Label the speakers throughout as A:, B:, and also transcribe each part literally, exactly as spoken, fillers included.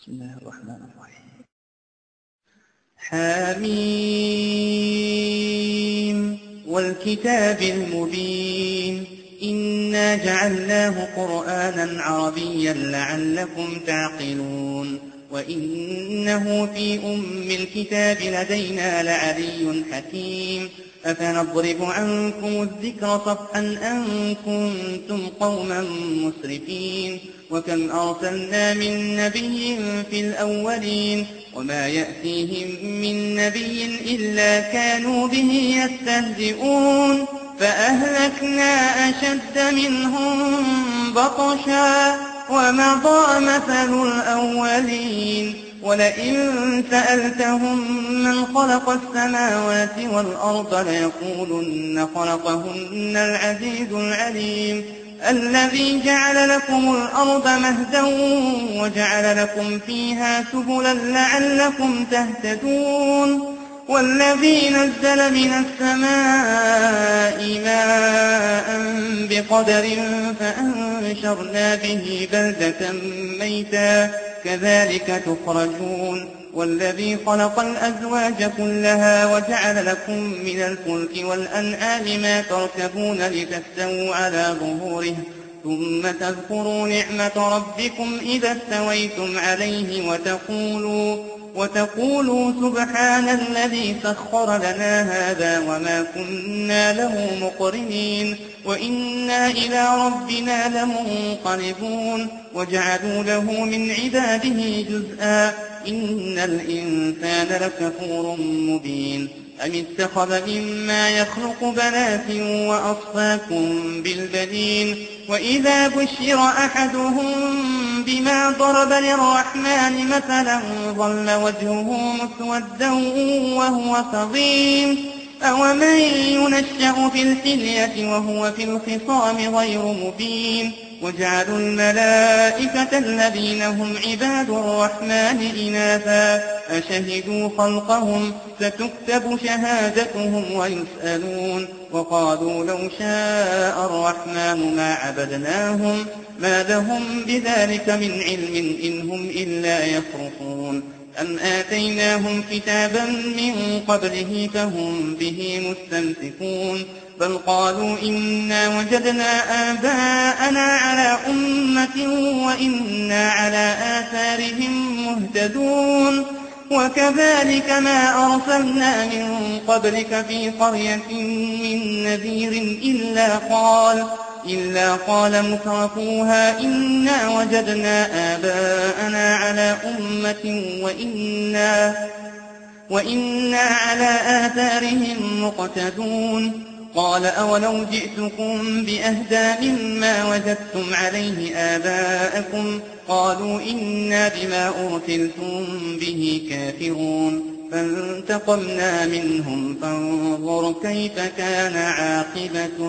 A: بسم الله الرحمن الرحيم. حميم والكتاب المبين إنا جعلناه قرآنا عربيا لعلكم تعقلون وإنه في أم الكتاب لدينا لعلي حكيم أفنضرب عنكم الذكر صفحا أن كنتم قوما مسرفين وكم أرسلنا من نبي في الأولين وما يأتيهم من نبي إلا كانوا به يستهزئون فأهلكنا أشد منهم بطشا ومضى مثل الأولين ولئن سألتهم من خلق السماوات والأرض ليقولن خلقهن العزيز العليم الذي جعل لكم الأرض مهدا وجعل لكم فيها سبلا لعلكم تهتدون والذي نزل من السماء ماء بقدر فأنشرنا به بلدة ميتا كذلك تخرجون والذي خلق الأزواج كلها وجعل لكم من الفلك والأنعام ما تركبون لتستووا على ظهوره ثم تذكروا نعمة ربكم إذا استويتم عليه وتقولوا وتقولوا سبحان الذي سخر لنا هذا وما كنا له مقرنين وإنا إلى ربنا لمنقلبون وجعلوا له من عباده جزءا إن الإنسان لكفور مبين أم اتخذ مما يخلق بنات وأصفاكم بالبنين وإذا بشر أحدهم بما ضرب للرحمن مثلا ظل وجهه مسودا وهو كظيم أومن ينشأ في الحلية وهو في الخصام غير مبين وجعلوا الملائكة الذين هم عباد الرحمن إناثا أشهدوا خلقهم ستكتب شهادتهم ويسألون وقالوا لو شاء الرحمن ما عبدناهم ما لهم بذلك من علم إن هم إلا يفرحون أم آتيناهم كتابا من قبله فهم به مستمسكون بل قالوا إنا وجدنا آباءنا على أمة وإنا على آثارهم مهتدون وكذلك ما أرسلنا من قبلك في قرية من نذير إلا قال إلا قال مترفوها إنا وجدنا آباءنا على أمة وإنا, وإنا على آثارهم مقتدون قال أولو جئتكم بأهدى مما وجدتم عليه آباءكم قالوا إنا بما أرسلتم به كافرون فانتقمنا منهم فانظر كيف كان عاقبة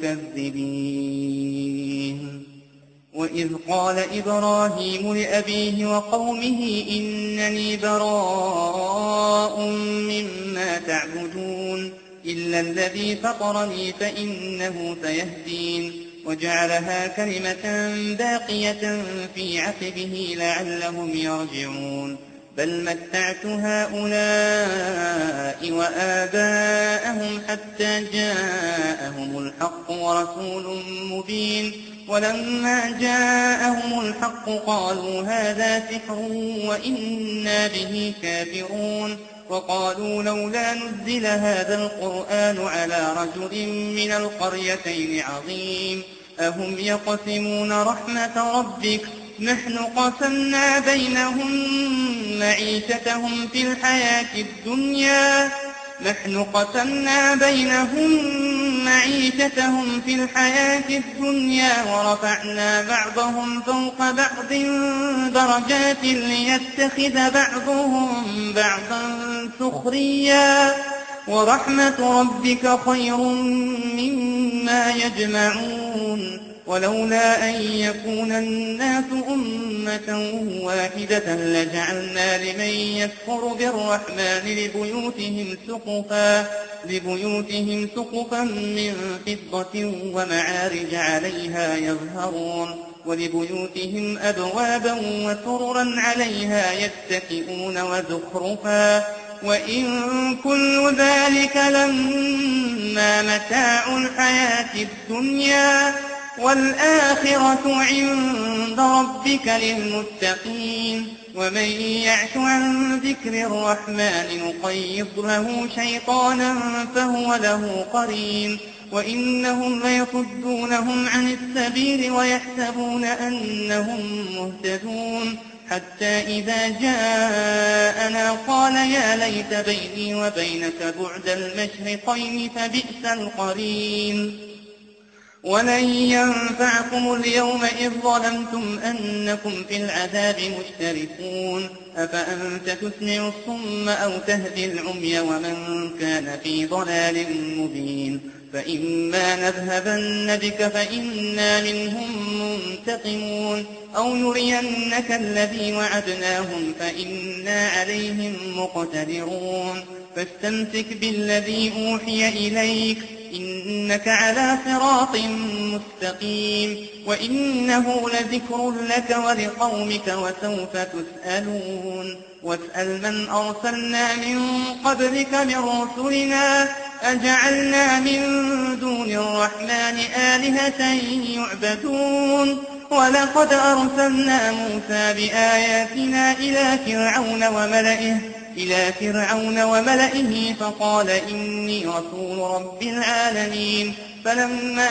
A: المكذبين وإذ قال إبراهيم لأبيه وقومه إنني براء مما تعبدون إلا الذي فطرني فإنه سيهدين وجعلها كلمة باقية في عقبه لعلهم يرجعون بل متعت هؤلاء وآباءهم حتى جاءهم الحق ورسول مبين ولما جاءهم الحق قالوا هذا سحر وإنا به كافرون وقالوا لولا نزل هذا القرآن على رجل من القريتين عظيم أهم يقسمون رحمة ربك نحن قسمنا بينهم معيشتهم في الحياة الدنيا نحن قسمنا بينهم معيشتهم في الحياة الدنيا ورفعنا بعضهم فوق بعض درجات ليتخذ بعضهم بعضا سخريا ورحمة ربك خير مما يجمعون ولولا أن يكون الناس أمة واحدة لجعلنا لمن يكفر بالرحمن لبيوتهم سقفا لبيوتهم سقفا من فضة ومعارج عليها يظهرون ولبيوتهم أبوابا وسررا عليها يتكئون وزخرفا وإن كل ذلك لما متاع الحياة الدنيا والآخرة عند ربك للمتقين ومن يعش عن ذكر الرحمن نقيض له شيطانا فهو له قرين وإنهم ليصدونهم عن السبيل ويحسبون أنهم مهتدون حتى إذا جاءنا قال يا ليت بيني وبينك بعد المشرقين فبئس القرين ولن ينفعكم اليوم إذ ظلمتم أنكم في العذاب مشتركون أفأنت تسمع الصم أو تهدي العمي ومن كان في ضلال مبين فإما نذهبن بك فإنا منهم منتقمون أو نرينك الذي وعدناهم فإنا عليهم مقتدرون فاستمسك بالذي أوحي إليك إنك على صراط مستقيم وإنه لذكر لك ولقومك وسوف تسألون واسأل من أرسلنا من قبلك من رسلنا أجعلنا من دون الرحمن آلهة يعبدون ولقد أرسلنا موسى بآياتنا إلى فرعون وملئه إلى فرعون وملئه فقال إني رسول رب العالمين فلما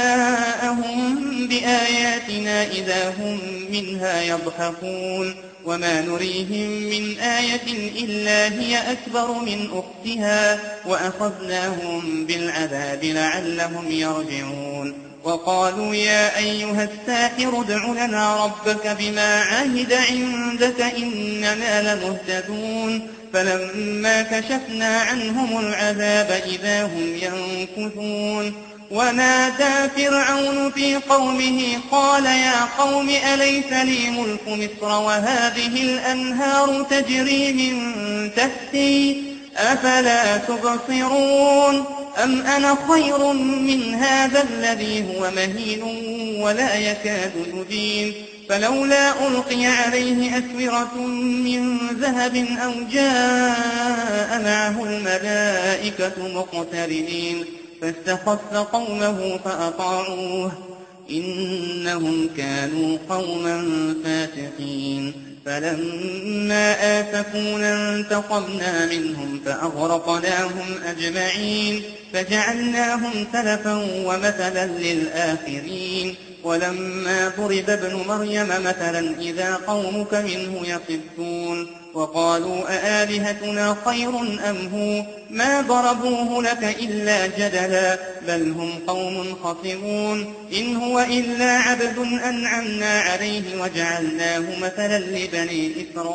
A: جاءهم بآياتنا إذا هم منها يضحكون وما نريهم من آية إلا هي أكبر من أختها وأخذناهم بالعذاب لعلهم يرجعون وقالوا يا أيها الساحر ادع لنا ربك بما عهد عندك إننا لمهتدون فلما كشفنا عنهم العذاب إذا هم ينكثون ونادى فرعون في قومه قال يا قوم أليس لي ملك مصر وهذه الأنهار تجري من تحتي أفلا تبصرون أم أنا خير من هذا الذي هو مهين ولا يكاد يبين فلولا ألقي عليه أسورة من ذهب أو جاء معه الملائكة مقترنين فاستخف قومه فأطاعوه إنهم كانوا قوما فاسقين فلما آسفونا انتقمنا منهم فأغرقناهم أجمعين فجعلناهم سلفا ومثلا للآخرين ولما ضرب ابن مريم مثلا إذا قومك منه يصدون وقالوا أآلهتنا خير أم هو ما ضربوه لك إلا جدلا بل هم قوم خصمون إن هو إلا عبد أنعمنا عليه وجعلناه مثلا لبني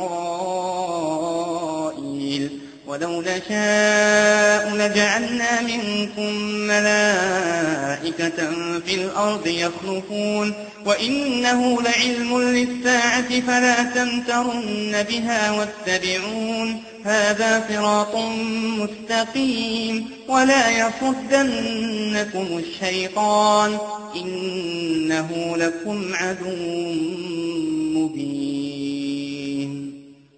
A: إسرائيل ولو نشاء لجعلنا منكم ملائكة في الأرض يخلفون وإنه لعلم للساعة فلا تمترن بها واتبعون هذا صراط مستقيم ولا يصدنكم الشيطان إنه لكم عدو مبين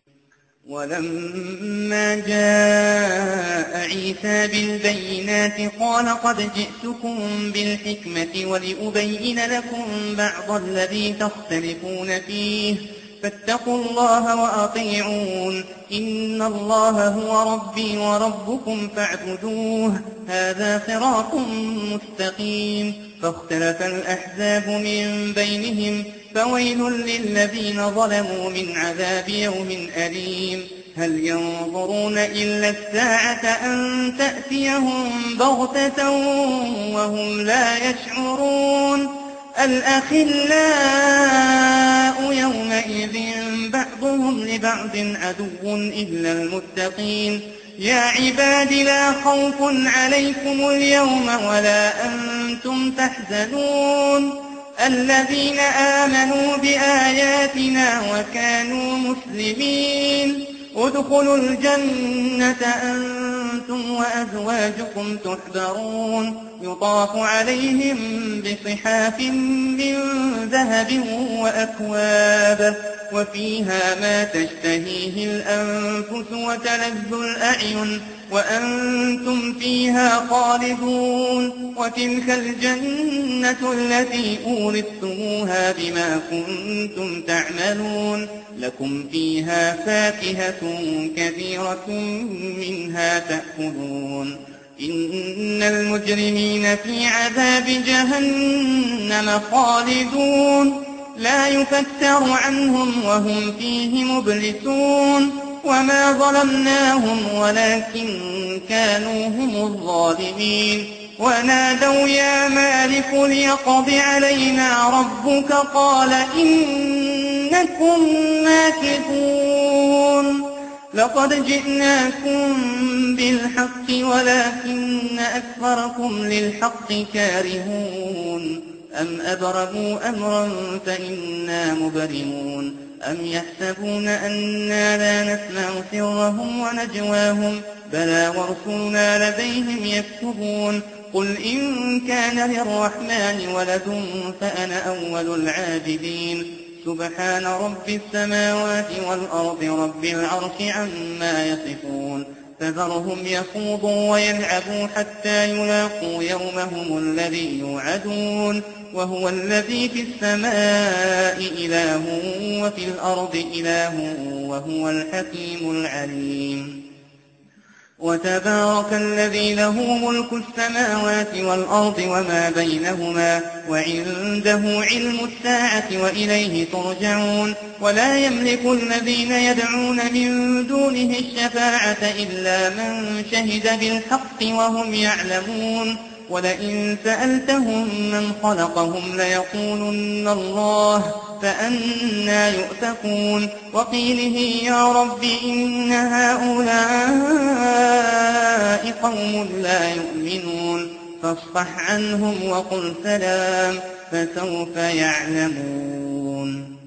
A: ولما جاء عيسى بالبينات قال قد جئتكم بالحكمة ولأبين لكم بعض الذي تختلفون فيه فاتقوا الله وأطيعون إن الله هو ربي وربكم فاعبدوه هذا صراط مستقيم فاختلف الأحزاب من بينهم فويل للذين ظلموا من عذاب يوم أليم هل ينظرون إلا الساعة أن تأتيهم بغتة وهم لا يشعرون الأخلاء يومئذ بعضهم لبعض عدو إلا المتقين يا عباد لا خوف عليكم اليوم ولا أنتم تحزنون الذين آمنوا بآياتنا وكانوا مسلمين ادخلوا الجنة أنتم وأزواجكم تحبرون يطاف عليهم بصحاف من ذهب وأكواب وفيها ما تشتهيه الأنفس وتلذ الأعين وأنتم فيها خالدون وتلك الجنة التي أورثتموها بما كنتم تعملون لكم فيها فاكهة كثيرة منها تأكلون إن المجرمين في عذاب جهنم خالدون لا يفتر عنهم وهم فيه مبلسون وما ظلمناهم ولكن كانوا هم الظالمين ونادوا يا مالك ليقض علينا ربك قال إنكم ماكثون لقد جئناكم بالحق ولكن أكثركم للحق كارهون أم أبرموا أمرا فإنا مبرمون أم يحسبون أنا لا نسمع سرهم ونجواهم بلى ورسلنا لديهم يكتبون قل إن كان للرحمن ولد فأنا أول العابدين سبحان رب السماوات والأرض رب العرش عما يصفون فذرهم يخوضوا ويلعبوا حتى يلاقوا يومهم الذي يوعدون وهو الذي في السماء إله وفي الأرض إله وهو الحكيم العليم وتبارك الذي له ملك السماوات والأرض وما بينهما وعنده علم الساعة وإليه ترجعون ولا يملك الذين يدعون من دونه الشفاعة إلا من شهد بالحق وهم يعلمون ولئن سألتهم من خلقهم ليقولن الله فأنى يؤفكون وقيله يا رب إن هؤلاء قوم لا يؤمنون فاصفح عنهم وقل سلام فسوف يعلمون.